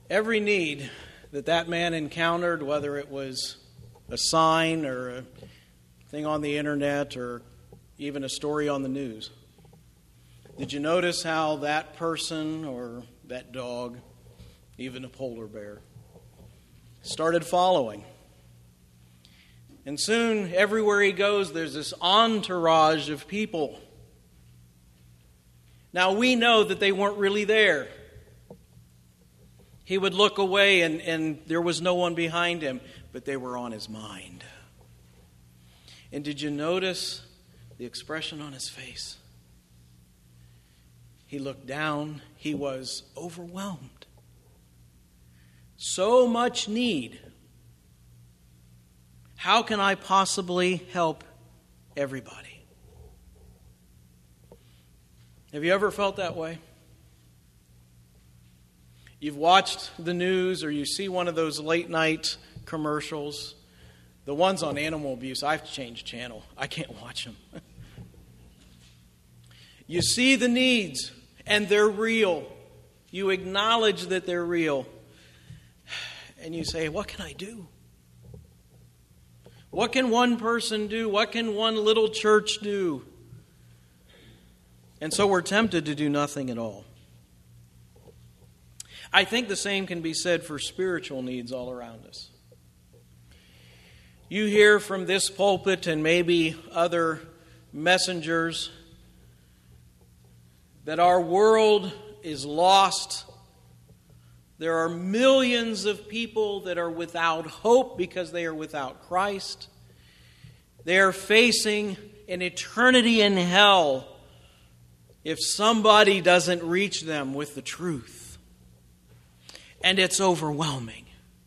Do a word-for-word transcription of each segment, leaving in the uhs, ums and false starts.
Every need that that man encountered, whether it was a sign or a thing on the internet or even a story on the news, did you notice how that person or that dog, even a polar bear, started following? And soon, everywhere he goes, there's this entourage of people. Now, we know that they weren't really there. He would look away and, and there was no one behind him, but they were on his mind. And did you notice the expression on his face? He looked down. He was overwhelmed. So much need. How can I possibly help everybody? Have you ever felt that way? You've watched the news or you see one of those late night commercials. The ones on animal abuse, I've changed channel. I can't watch them. You see the needs and they're real. You acknowledge that they're real. And you say, what can I do? What can one person do? What can one little church do? And so we're tempted to do nothing at all. I think the same can be said for spiritual needs all around us. You hear from this pulpit and maybe other messengers that our world is lost. There are millions of people that are without hope because they are without Christ. They are facing an eternity in hell if somebody doesn't reach them with the truth. And it's overwhelming.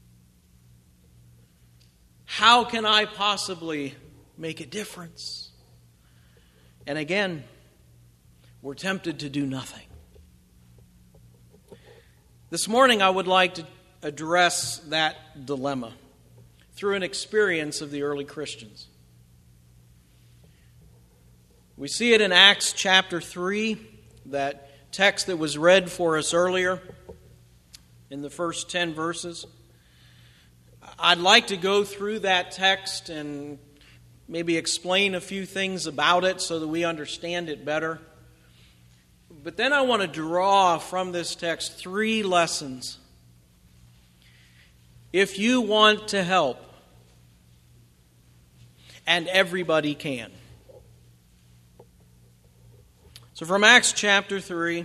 How can I possibly make a difference? And again, we're tempted to do nothing. This morning I would like to address that dilemma through an experience of the early Christians. We see it in Acts chapter three, that text that was read for us earlier in the first ten verses. I'd like to go through that text and maybe explain a few things about it so that we understand it better. But then I want to draw from this text three lessons. If you want to help, and everybody can. So from Acts chapter three,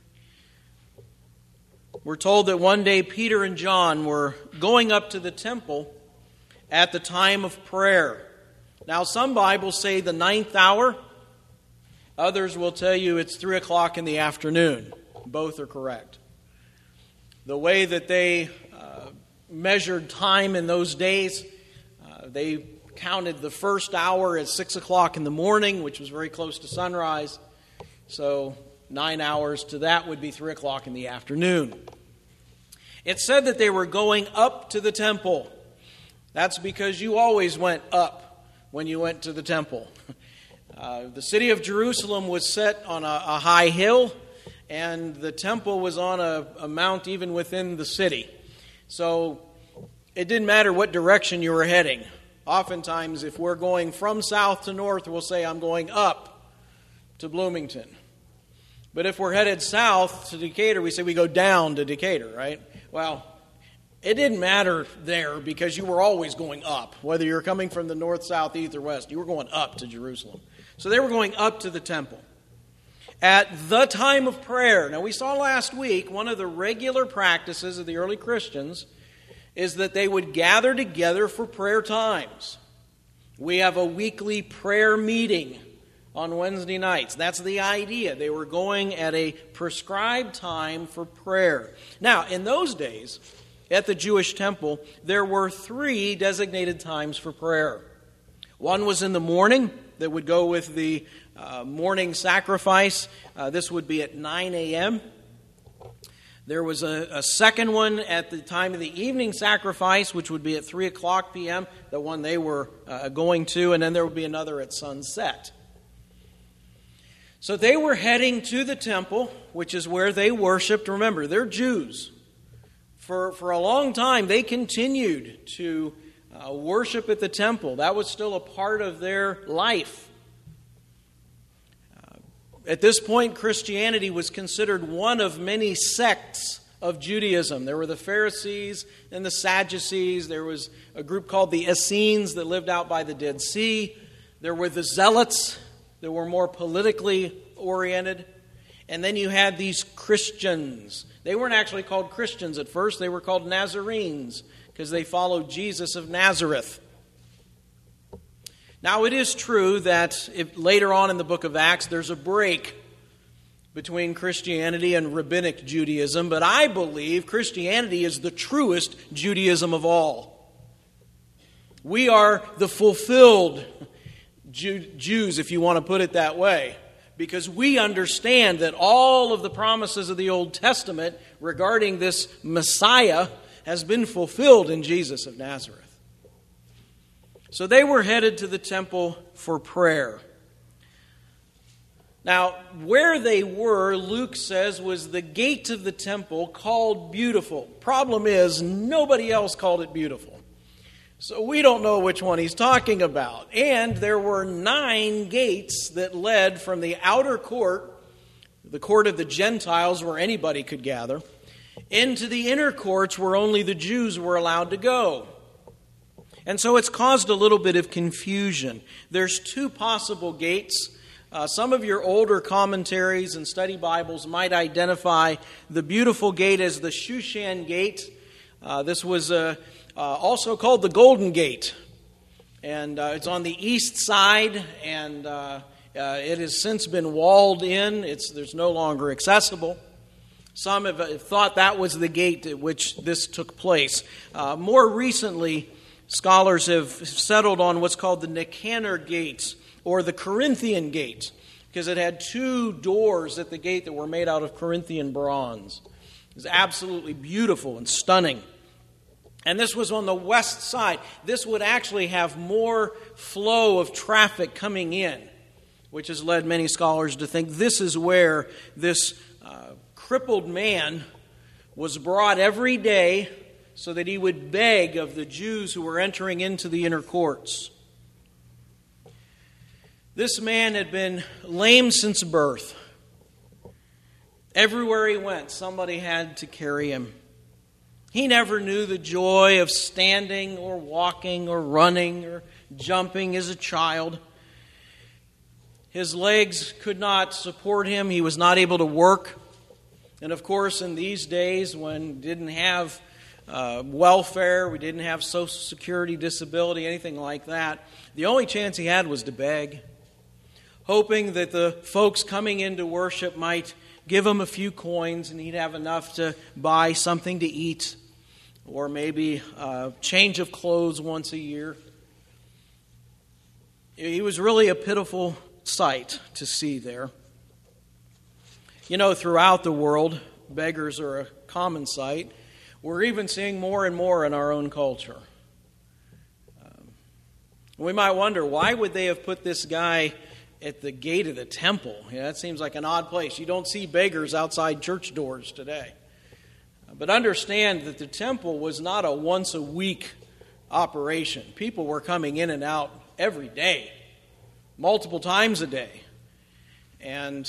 we're told that one day Peter and John were going up to the temple at the time of prayer. Now, some Bibles say the ninth hour. Others will tell you it's three o'clock in the afternoon. Both are correct. The way that they uh, measured time in those days, uh, they counted the first hour at six o'clock in the morning, which was very close to sunrise. So nine hours to that would be three o'clock in the afternoon. It said that they were going up to the temple. That's because you always went up when you went to the temple. Uh, the city of Jerusalem was set on a, a high hill, and the temple was on a, a mount even within the city. So it didn't matter what direction you were heading. Oftentimes, if we're going from south to north, we'll say, I'm going up to Bloomington. But if we're headed south to Decatur, we say we go down to Decatur, right? Well, it didn't matter there because you were always going up. Whether you're coming from the north, south, east, or west, you were going up to Jerusalem. So they were going up to the temple at the time of prayer. Now, we saw last week one of the regular practices of the early Christians is that they would gather together for prayer times. We have a weekly prayer meeting on Wednesday nights. That's the idea. They were going at a prescribed time for prayer. Now, in those days, at the Jewish temple, there were three designated times for prayer. One was in the morning, that would go with the uh, morning sacrifice. Uh, this would be at nine a.m. There was a, a second one at the time of the evening sacrifice, which would be at three o'clock p.m., the one they were uh, going to, and then there would be another at sunset. So they were heading to the temple, which is where they worshiped. Remember, they're Jews. For, for a long time, they continued to uh, worship at the temple. That was still a part of their life. Uh, at this point, Christianity was considered one of many sects of Judaism. There were the Pharisees and the Sadducees. There was a group called the Essenes that lived out by the Dead Sea. There were the Zealots that were more politically oriented. And then you had these Christians. They weren't actually called Christians at first. They were called Nazarenes because they followed Jesus of Nazareth. Now, it is true that if, later on in the book of Acts, there's a break between Christianity and Rabbinic Judaism, but I believe Christianity is the truest Judaism of all. We are the fulfilled Jew- Jews, if you want to put it that way, because we understand that all of the promises of the Old Testament regarding this Messiah has been fulfilled in Jesus of Nazareth. So they were headed to the temple for prayer. Now, where they were, Luke says, was the gate of the temple called Beautiful. Problem is, nobody else called it beautiful. So we don't know which one he's talking about. And there were nine gates that led from the outer court, the court of the Gentiles where anybody could gather, into the inner courts where only the Jews were allowed to go. And so it's caused a little bit of confusion. There's two possible gates. Uh, some of your older commentaries and study Bibles might identify the Beautiful Gate as the Shushan Gate. Uh, this was a Uh, also called the Golden Gate. And uh, it's on the east side, and uh, uh, it has since been walled in. It's there's no longer accessible. Some have thought that was the gate at which this took place. Uh, more recently, scholars have settled on what's called the Nicanor Gate, or the Corinthian Gate, because it had two doors at the gate that were made out of Corinthian bronze. It was absolutely beautiful and stunning. And this was on the west side. This would actually have more flow of traffic coming in, which has led many scholars to think this is where this uh, crippled man was brought every day so that he would beg of the Jews who were entering into the inner courts. This man had been lame since birth. Everywhere he went, somebody had to carry him. He never knew the joy of standing or walking or running or jumping as a child. His legs could not support him. He was not able to work. And of course, in these days when we didn't have uh, welfare, we didn't have Social Security, disability, anything like that, the only chance he had was to beg, hoping that the folks coming into worship might give him a few coins and he'd have enough to buy something to eat, or maybe a change of clothes once a year. He was really a pitiful sight to see there. You know, throughout the world, beggars are a common sight. We're even seeing more and more in our own culture. Um, we might wonder, why would they have put this guy at the gate of the temple? Yeah, that seems like an odd place. You don't see beggars outside church doors today. But understand that the temple was not a once-a-week operation. People were coming in and out every day, multiple times a day. And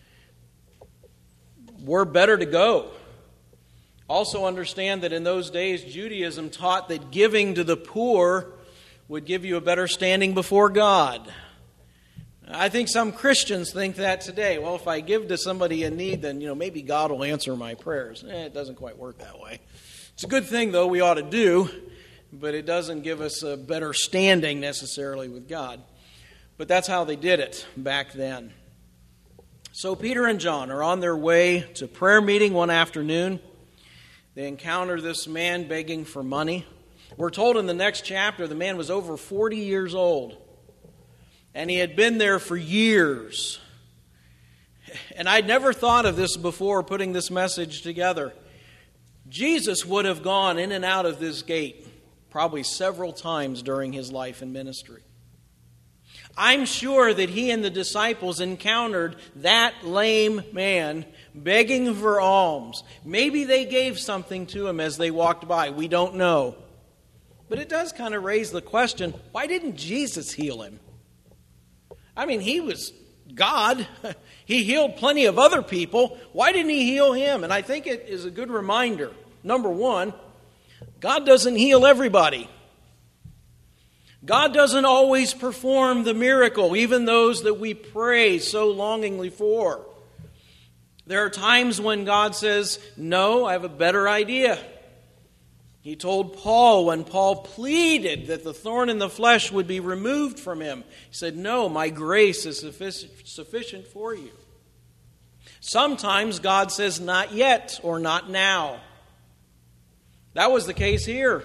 we're better to go. Also understand that in those days, Judaism taught that giving to the poor would give you a better standing before God. I think some Christians think that today. Well, if I give to somebody in need, then, you know, maybe God will answer my prayers. Eh, it doesn't quite work that way. It's a good thing, though, we ought to do, but it doesn't give us a better standing necessarily with God. But that's how they did it back then. So Peter and John are on their way to prayer meeting one afternoon. They encounter this man begging for money. We're told in the next chapter the man was over forty years old. And he had been there for years. And I'd never thought of this before putting this message together. Jesus would have gone in and out of this gate probably several times during his life and ministry. I'm sure that he and the disciples encountered that lame man begging for alms. Maybe they gave something to him as they walked by. We don't know. But it does kind of raise the question, why didn't Jesus heal him? I mean, he was God. He healed plenty of other people. Why didn't he heal him? And I think it is a good reminder. Number one, God doesn't heal everybody. God doesn't always perform the miracle, even those that we pray so longingly for. There are times when God says, no, I have a better idea. He told Paul when Paul pleaded that the thorn in the flesh would be removed from him. He said, no, my grace is sufficient for you. Sometimes God says, not yet or not now. That was the case here.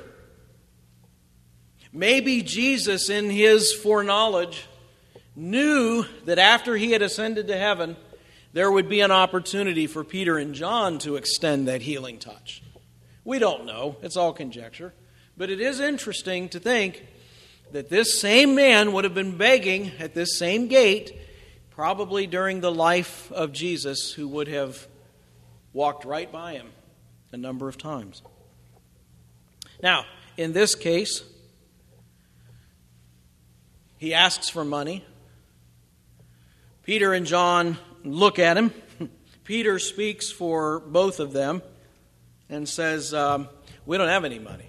Maybe Jesus, in his foreknowledge, knew that after he had ascended to heaven, there would be an opportunity for Peter and John to extend that healing touch. We don't know. It's all conjecture. But it is interesting to think that this same man would have been begging at this same gate, probably during the life of Jesus, who would have walked right by him a number of times. Now, in this case, he asks for money. Peter and John look at him. Peter speaks for both of them and says, um, we don't have any money.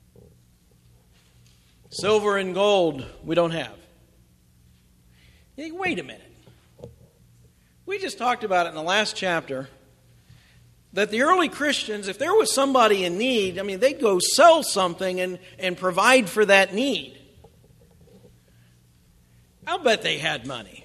Silver and gold we don't have. Hey, wait a minute. We just talked about it in the last chapter, that the early Christians, if there was somebody in need, I mean, they'd go sell something and, and provide for that need. I'll bet they had money.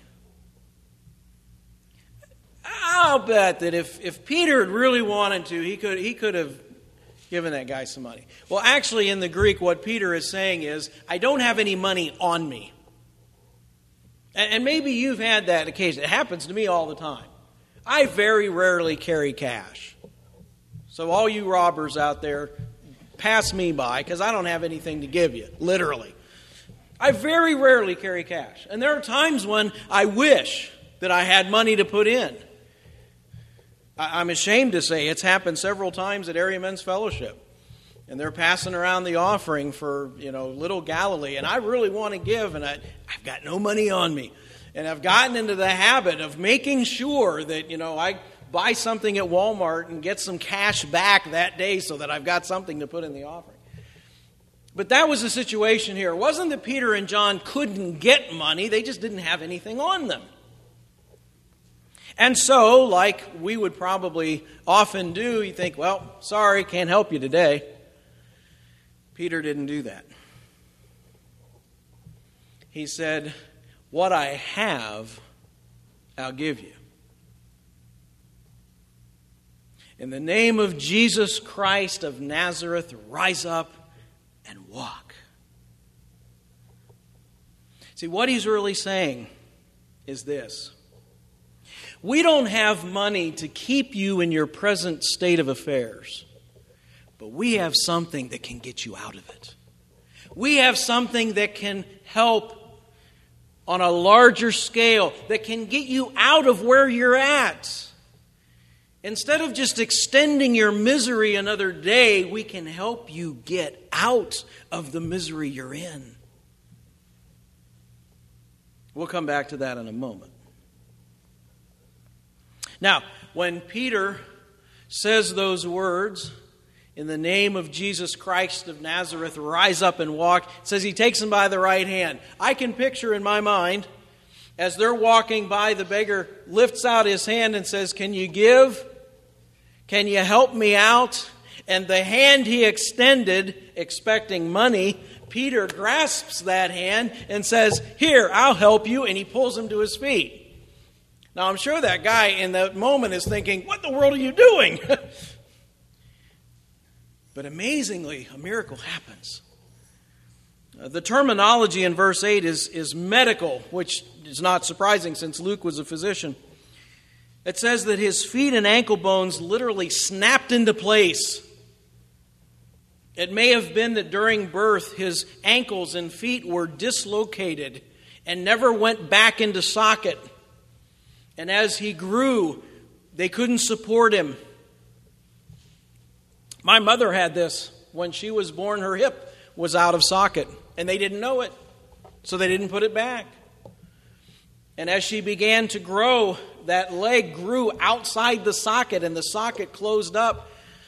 I'll bet that if, if Peter had really wanted to, he could he could have given that guy some money. Well, actually, in the Greek, what Peter is saying is, I don't have any money on me. And, and maybe you've had that occasion. It happens to me all the time. I very rarely carry cash. So all you robbers out there, pass me by, because I don't have anything to give you, literally. I very rarely carry cash. And there are times when I wish that I had money to put in. I'm ashamed to say it's happened several times at Area Men's Fellowship. And they're passing around the offering for, you know, Little Galilee. And I really want to give, and I, I've got no money on me. And I've gotten into the habit of making sure that, you know, I buy something at Walmart and get some cash back that day so that I've got something to put in the offering. But that was the situation here. It wasn't that Peter and John couldn't get money. They just didn't have anything on them. And so, like we would probably often do, you think, well, sorry, can't help you today. Peter didn't do that. He said, what I have, I'll give you. In the name of Jesus Christ of Nazareth, rise up and walk. See, what he's really saying is this. We don't have money to keep you in your present state of affairs, but we have something that can get you out of it. We have something that can help on a larger scale, that can get you out of where you're at. Instead of just extending your misery another day, we can help you get out of the misery you're in. We'll come back to that in a moment. Now, when Peter says those words, in the name of Jesus Christ of Nazareth, rise up and walk, it says he takes him by the right hand. I can picture in my mind, as they're walking by, the beggar lifts out his hand and says, can you give? Can you help me out? And the hand he extended, expecting money, Peter grasps that hand and says, here, I'll help you. And he pulls him to his feet. Now, I'm sure that guy in that moment is thinking, what in the world are you doing? But amazingly, a miracle happens. Uh, the terminology in verse eight is, is medical, which is not surprising since Luke was a physician. It says that his feet and ankle bones literally snapped into place. It may have been that during birth his ankles and feet were dislocated and never went back into socket. And as he grew, they couldn't support him. My mother had this. When she was born, her hip was out of socket, and they didn't know it, so they didn't put it back. And as she began to grow, that leg grew outside the socket, and the socket closed up.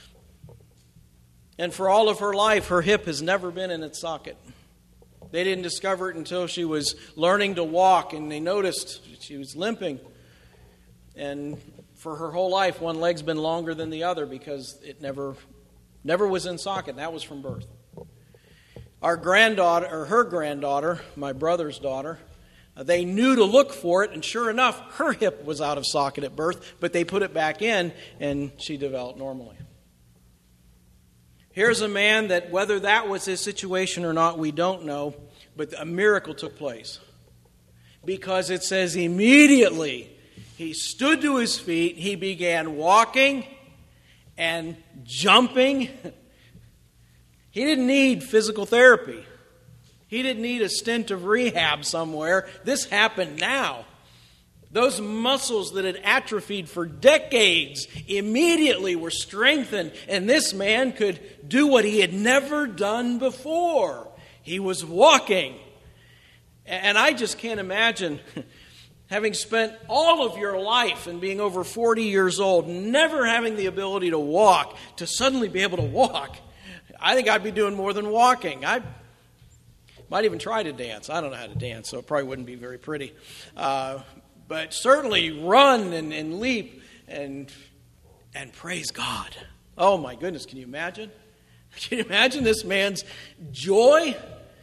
And for all of her life, her hip has never been in its socket. They didn't discover it until she was learning to walk, and they noticed she was limping. And for her whole life, one leg's been longer than the other because it never, never was in socket. That was from birth. Our granddaughter, or her granddaughter, my brother's daughter, they knew to look for it, and sure enough, her hip was out of socket at birth, but they put it back in, and she developed normally. Here's a man that, whether that was his situation or not, we don't know, but a miracle took place. Because it says immediately he stood to his feet, he began walking and jumping. He didn't need physical therapy. He didn't need a stint of rehab somewhere. This happened now. Those muscles that had atrophied for decades immediately were strengthened, and this man could do what he had never done before. He was walking. And I just can't imagine, having spent all of your life and being over forty years old, never having the ability to walk, to suddenly be able to walk. I think I'd be doing more than walking. I might even try to dance. I don't know how to dance, so it probably wouldn't be very pretty. Uh, but certainly run and, and leap and and praise God. Oh my goodness, can you imagine? Can you imagine this man's joy?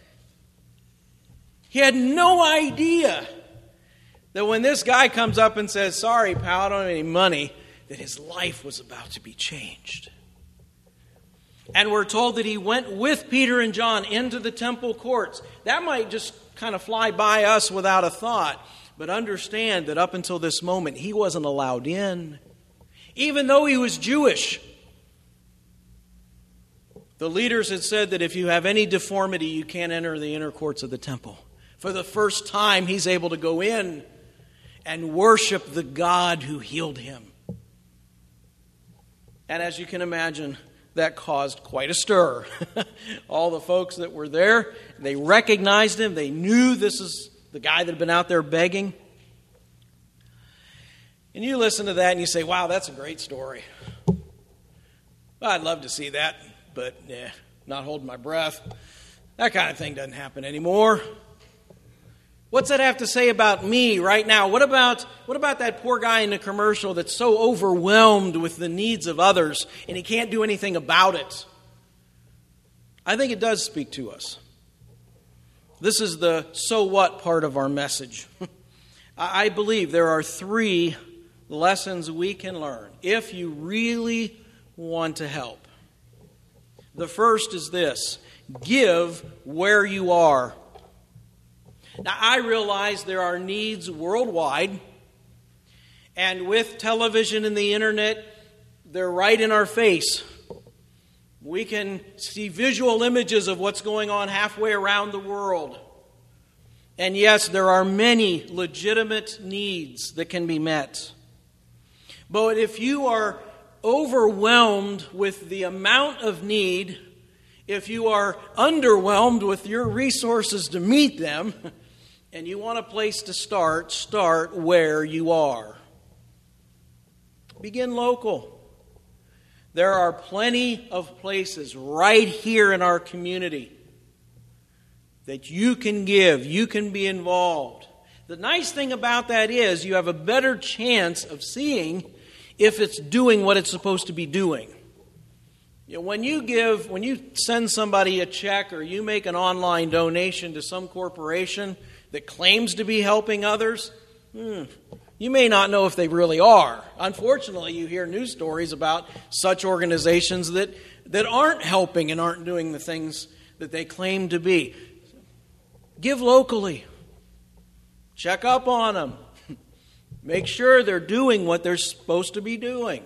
He had no idea that when this guy comes up and says, "Sorry, pal, I don't have any money," that his life was about to be changed. And we're told that he went with Peter and John into the temple courts. That might just kind of fly by us without a thought. But understand that up until this moment, he wasn't allowed in. Even though he was Jewish. The leaders had said that if you have any deformity, you can't enter the inner courts of the temple. For the first time, he's able to go in and worship the God who healed him. And as you can imagine, that caused quite a stir. All the folks that were there, they recognized him. They knew this is the guy that had been out there begging. And you listen to that and you say, wow, that's a great story. Well, I'd love to see that, but eh, not holding my breath. That kind of thing doesn't happen anymore. What's that have to say about me right now? What about what about that poor guy in the commercial that's so overwhelmed with the needs of others and he can't do anything about it? I think it does speak to us. This is the so what part of our message. I believe there are three lessons we can learn if you really want to help. The first is this: give where you are. Now, I realize there are needs worldwide, and with television and the internet, they're right in our face. We can see visual images of what's going on halfway around the world. And yes, there are many legitimate needs that can be met. But if you are overwhelmed with the amount of need, if you are underwhelmed with your resources to meet them, and you want a place to start, start where you are. Begin local. There are plenty of places right here in our community that you can give, you can be involved. The nice thing about that is you have a better chance of seeing if it's doing what it's supposed to be doing. You know, when you give, when you send somebody a check or you make an online donation to some corporation that claims to be helping others, hmm, you may not know if they really are. Unfortunately, you hear news stories about such organizations that, that aren't helping and aren't doing the things that they claim to be. Give locally. Check up on them. Make sure they're doing what they're supposed to be doing.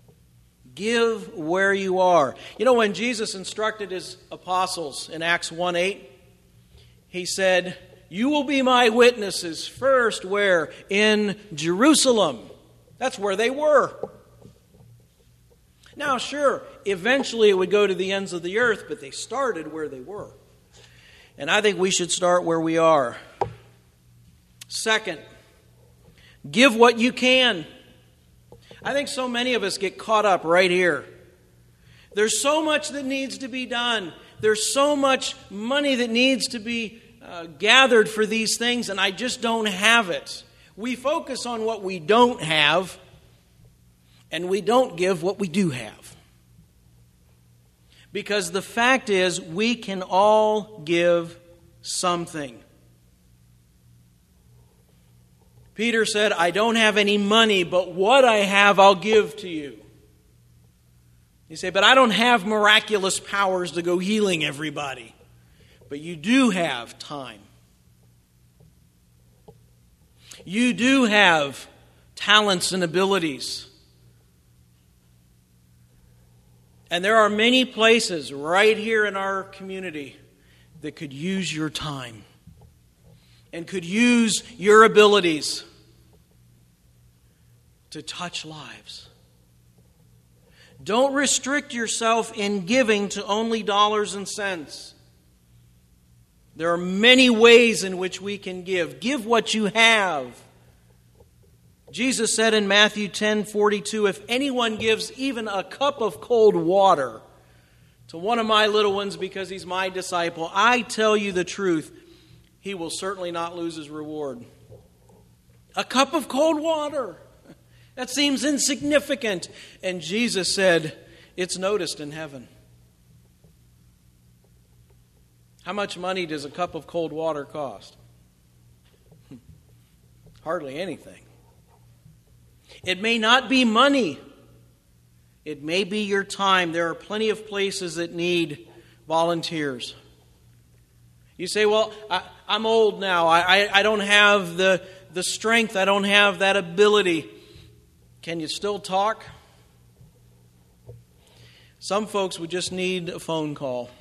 Give where you are. You know, when Jesus instructed his apostles in Acts one eight, he said, you will be my witnesses first where? In Jerusalem. That's where they were. Now, sure, eventually it would go to the ends of the earth, but they started where they were. And I think we should start where we are. Second, give what you can. I think so many of us get caught up right here. There's so much that needs to be done. There's so much money that needs to be uh, gathered for these things, and I just don't have it. We focus on what we don't have, and we don't give what we do have. Because the fact is, we can all give something. Peter said, I don't have any money, but what I have I'll give to you. You say, but I don't have miraculous powers to go healing everybody. But you do have time. You do have talents and abilities. And there are many places right here in our community that could use your time and could use your abilities to touch lives. Don't restrict yourself in giving to only dollars and cents. There are many ways in which we can give. Give what you have. Jesus said in Matthew ten forty-two, if anyone gives even a cup of cold water to one of my little ones because he's my disciple, I tell you the truth, he will certainly not lose his reward. A cup of cold water. That seems insignificant. And Jesus said, it's noticed in heaven. How much money does a cup of cold water cost? Hardly anything. It may not be money. It may be your time. There are plenty of places that need volunteers. You say, well, I, I'm old now. I, I, I don't have the, the strength. I don't have that ability. Can you still talk? Some folks would just need a phone call.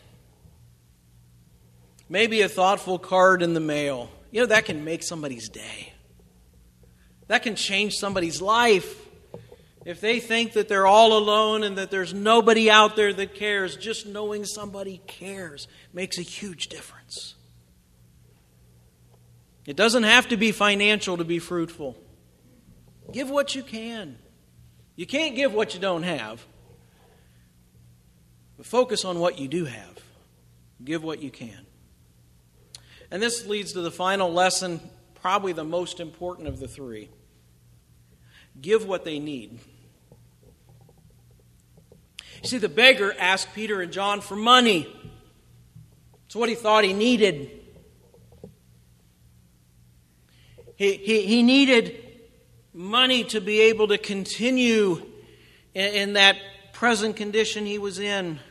Maybe a thoughtful card in the mail. You know, that can make somebody's day. That can change somebody's life. If they think that they're all alone and that there's nobody out there that cares, just knowing somebody cares makes a huge difference. It doesn't have to be financial to be fruitful. Give what you can. You can't give what you don't have. But focus on what you do have. Give what you can. And this leads to the final lesson, probably the most important of the three. Give what they need. You see, the beggar asked Peter and John for money. It's what he thought he needed. He, he, he needed money to be able to continue in, in that present condition he was in.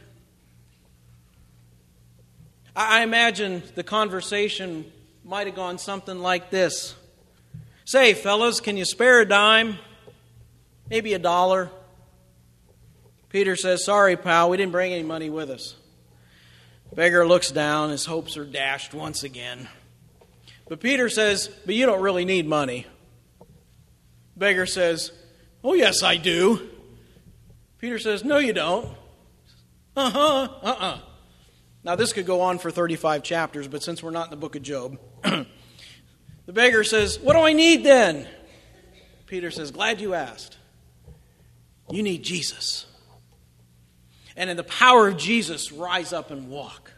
I, I imagine the conversation might have gone something like this. Say, fellas, can you spare a dime? Maybe a dollar. Peter says, sorry, pal, we didn't bring any money with us. Beggar looks down. His hopes are dashed once again. But Peter says, but you don't really need money. Beggar says, oh, yes, I do. Peter says, no, you don't. Uh-huh, uh-uh. Now, this could go on for thirty-five chapters, but since we're not in the book of Job, the beggar says, what do I need then? Peter says, glad you asked. You need Jesus. And in the power of Jesus, rise up and walk.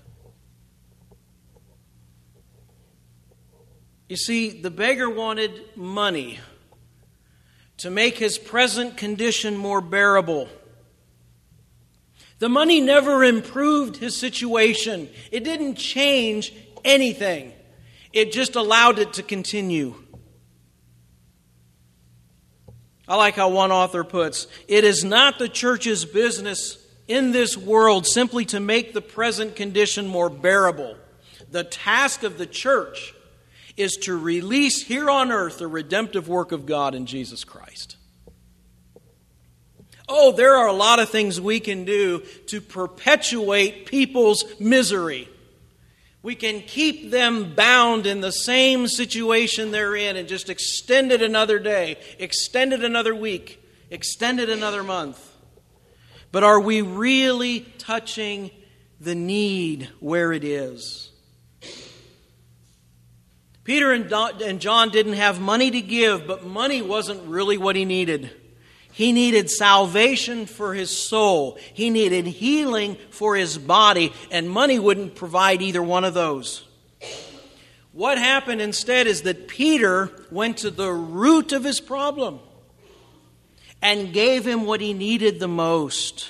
You see, the beggar wanted money to make his present condition more bearable. The money never improved his situation. It didn't change anything. It just allowed it to continue. I like how one author puts, it is not the church's business in this world simply to make the present condition more bearable. The task of the church is to release here on earth the redemptive work of God in Jesus Christ. Oh, there are a lot of things we can do to perpetuate people's misery. We can keep them bound in the same situation they're in and just extend it another day, extend it another week, extend it another month. But are we really touching the need where it is? Peter and John didn't have money to give, but money wasn't really what he needed. He needed salvation for his soul. He needed healing for his body, and money wouldn't provide either one of those. What happened instead is that Peter went to the root of his problem and gave him what he needed the most.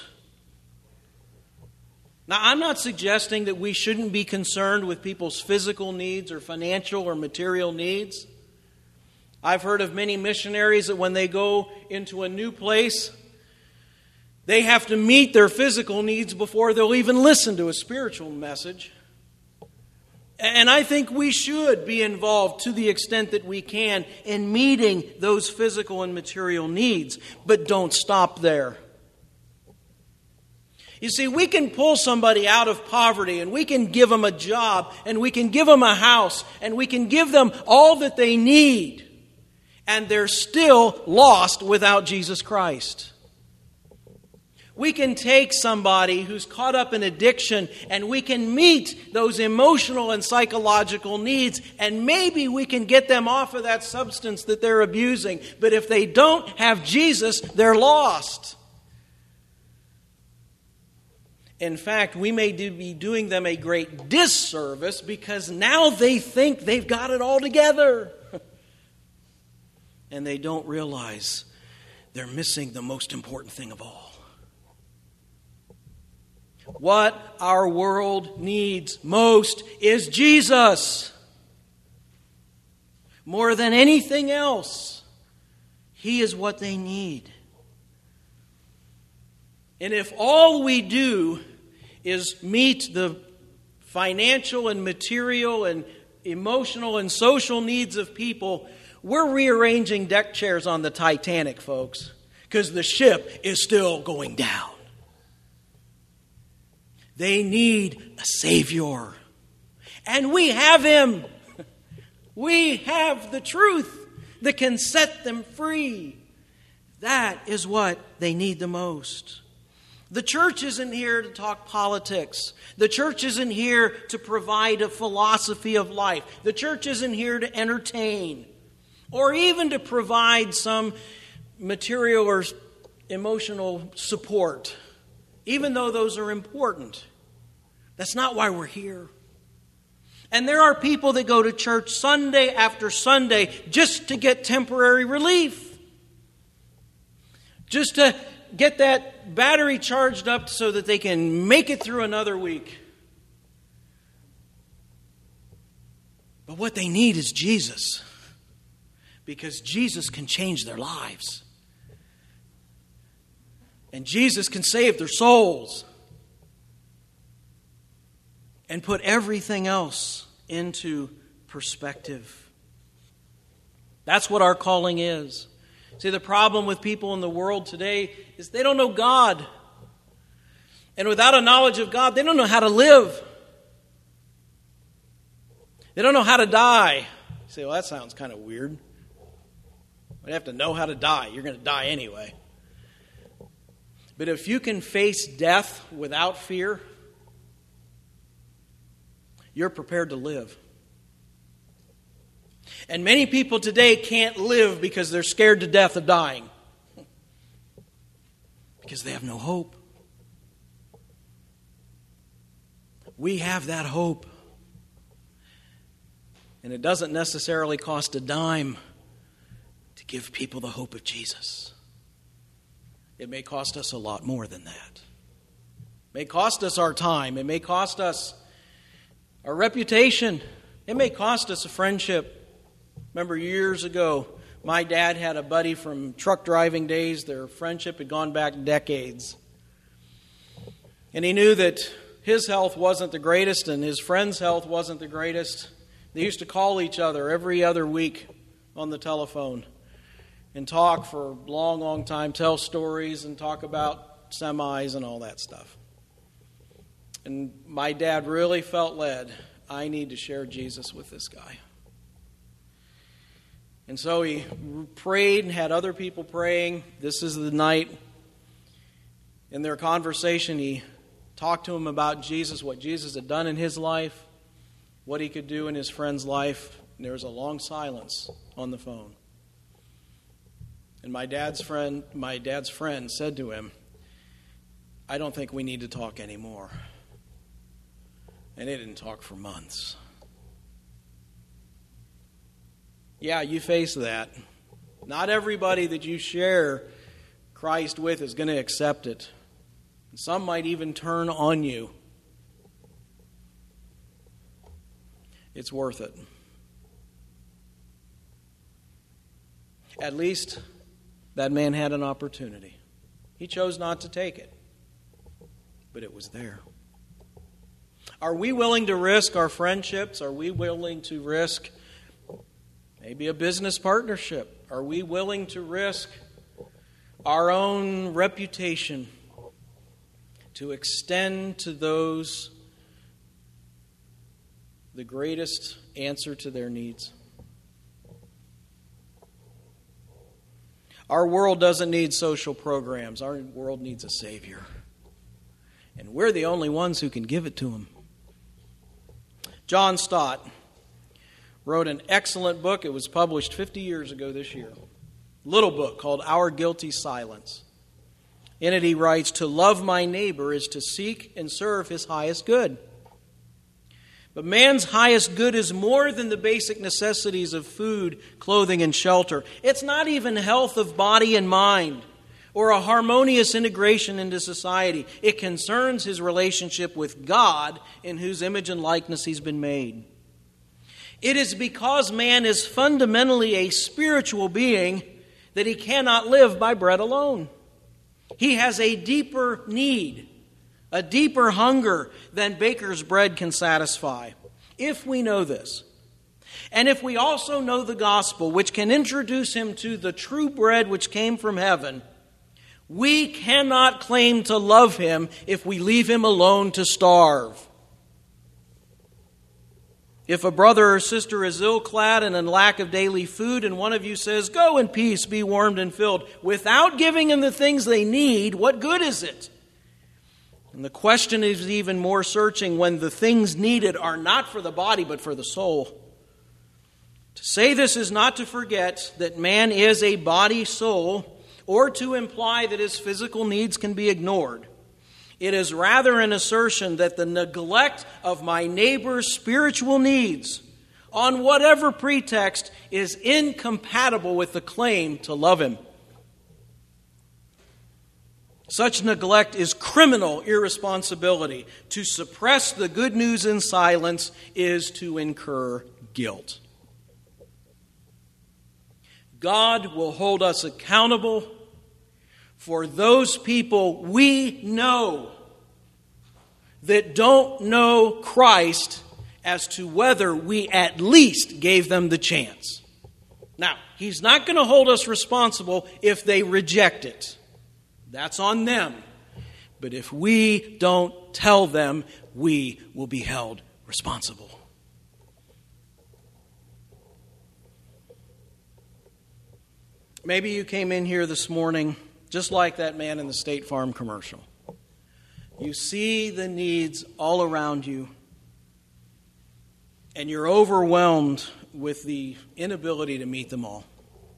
Now, I'm not suggesting that we shouldn't be concerned with people's physical needs or financial or material needs. I've heard of many missionaries that when they go into a new place, they have to meet their physical needs before they'll even listen to a spiritual message. And I think we should be involved to the extent that we can in meeting those physical and material needs, but don't stop there. You see, we can pull somebody out of poverty and we can give them a job and we can give them a house and we can give them all that they need, and they're still lost without Jesus Christ. We can take somebody who's caught up in addiction and we can meet those emotional and psychological needs, and maybe we can get them off of that substance that they're abusing. But if they don't have Jesus, they're lost. In fact, we may do, be doing them a great disservice because now they think they've got it all together. And they don't realize they're missing the most important thing of all. What our world needs most is Jesus. More than anything else, He is what they need. And if all we do is meet the financial and material and emotional and social needs of people, we're rearranging deck chairs on the Titanic, folks, because the ship is still going down. They need a Savior. And we have Him. We have the truth that can set them free. That is what they need the most. The church isn't here to talk politics. The church isn't here to provide a philosophy of life. The church isn't here to entertain or even to provide some material or emotional support, even though those are important. That's not why we're here. And there are people that go to church Sunday after Sunday just to get temporary relief, just to get that battery charged up so that they can make it through another week. But what they need is Jesus, because Jesus can change their lives. And Jesus can save their souls and put everything else into perspective. That's what our calling is. See, the problem with people in the world today is they don't know God. And without a knowledge of God, they don't know how to live. They don't know how to die. You say, well, that sounds kind of weird. You have to know how to die. You're going to die anyway. But if you can face death without fear, you're prepared to live. And many people today can't live because they're scared to death of dying. Because they have no hope. We have that hope. And it doesn't necessarily cost a dime to give people the hope of Jesus. It may cost us a lot more than that. It may cost us our time. It may cost us our reputation. It may cost us a friendship. Remember years ago, my dad had a buddy from truck driving days. Their friendship had gone back decades. And he knew that his health wasn't the greatest and his friend's health wasn't the greatest. They used to call each other every other week on the telephone and talk for a long, long time, tell stories and talk about semis and all that stuff. And my dad really felt led I need to share Jesus with this guy. And so he prayed and had other people praying. This is the night. In their conversation, he talked to him about Jesus, what Jesus had done in his life, what he could do in his friend's life. And there was a long silence on the phone. And my dad's friend, my dad's friend said to him, I don't think we need to talk anymore. And they didn't talk for months. Yeah, you face that. Not everybody that you share Christ with is going to accept it. Some might even turn on you. It's worth it. At least that man had an opportunity. He chose not to take it, but it was there. Are we willing to risk our friendships? Are we willing to risk maybe a business partnership? Are we willing to risk our own reputation to extend to those the greatest answer to their needs? Our world doesn't need social programs. Our world needs a Savior. And we're the only ones who can give it to Him. John Stott wrote an excellent book. It was published fifty years ago this year. Little book called Our Guilty Silence. In it he writes, to love my neighbor is to seek and serve his highest good. But man's highest good is more than the basic necessities of food, clothing, and shelter. It's not even health of body and mind or a harmonious integration into society. It concerns his relationship with God, in whose image and likeness he's been made. It is because man is fundamentally a spiritual being that he cannot live by bread alone. He has a deeper need, a deeper hunger than baker's bread can satisfy. If we know this, and if we also know the gospel, which can introduce him to the true bread which came from heaven, we cannot claim to love him if we leave him alone to starve. If a brother or sister is ill-clad and in lack of daily food, and one of you says, go in peace, be warmed and filled, without giving them the things they need, what good is it? And the question is even more searching when the things needed are not for the body, but for the soul. To say this is not to forget that man is a body soul, or to imply that his physical needs can be ignored. It is rather an assertion that the neglect of my neighbor's spiritual needs, on whatever pretext, is incompatible with the claim to love him. Such neglect is criminal irresponsibility. To suppress the good news in silence is to incur guilt. God will hold us accountable for those people we know that don't know Christ as to whether we at least gave them the chance. Now, He's not going to hold us responsible if they reject it. That's on them. But if we don't tell them, we will be held responsible. Maybe you came in here this morning just like that man in the State Farm commercial. You see the needs all around you, and you're overwhelmed with the inability to meet them all.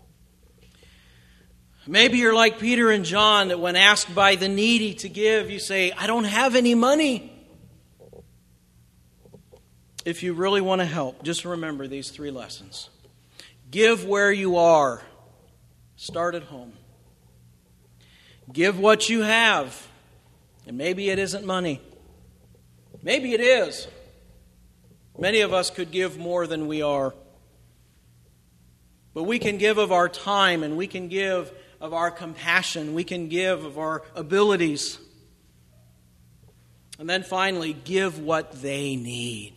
Maybe you're like Peter and John, that when asked by the needy to give, you say, I don't have any money. If you really want to help, just remember these three lessons. Give where you are. Start at home. Give what you have. And maybe it isn't money. Maybe it is. Many of us could give more than we are. But we can give of our time, and we can give of our compassion. We can give of our abilities. And then finally, give what they need.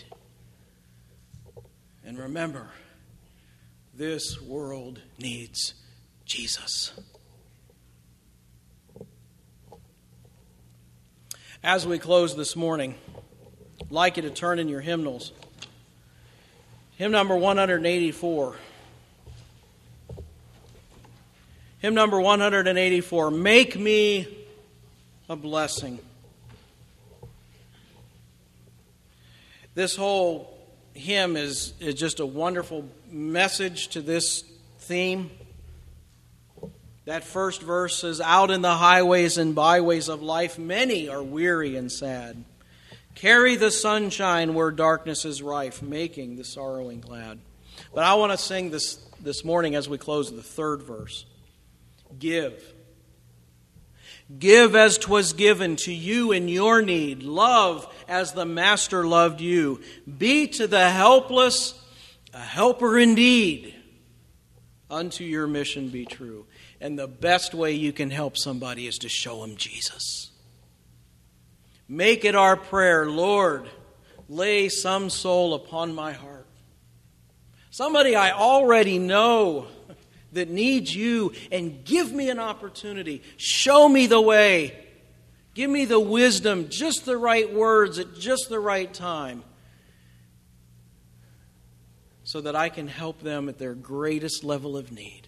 And remember, this world needs Jesus. As we close this morning, I'd like you to turn in your hymnals Hymn number one eighty-four. Hymn number one eighty-four. Make me a blessing. This whole hymn is, is just a wonderful message to this theme. That first verse says, out in the highways and byways of life, many are weary and sad. Carry the sunshine where darkness is rife, making the sorrowing glad. But I want to sing this this morning as we close the third verse. Give. Give as 'twas given to you in your need. Love as the Master loved you. Be to the helpless a helper indeed. Unto your mission be true. And the best way you can help somebody is to show them Jesus. Make it our prayer, Lord, lay some soul upon my heart. Somebody I already know that needs you, and give me an opportunity. Show me the way. Give me the wisdom, just the right words at just the right time, so that I can help them at their greatest level of need.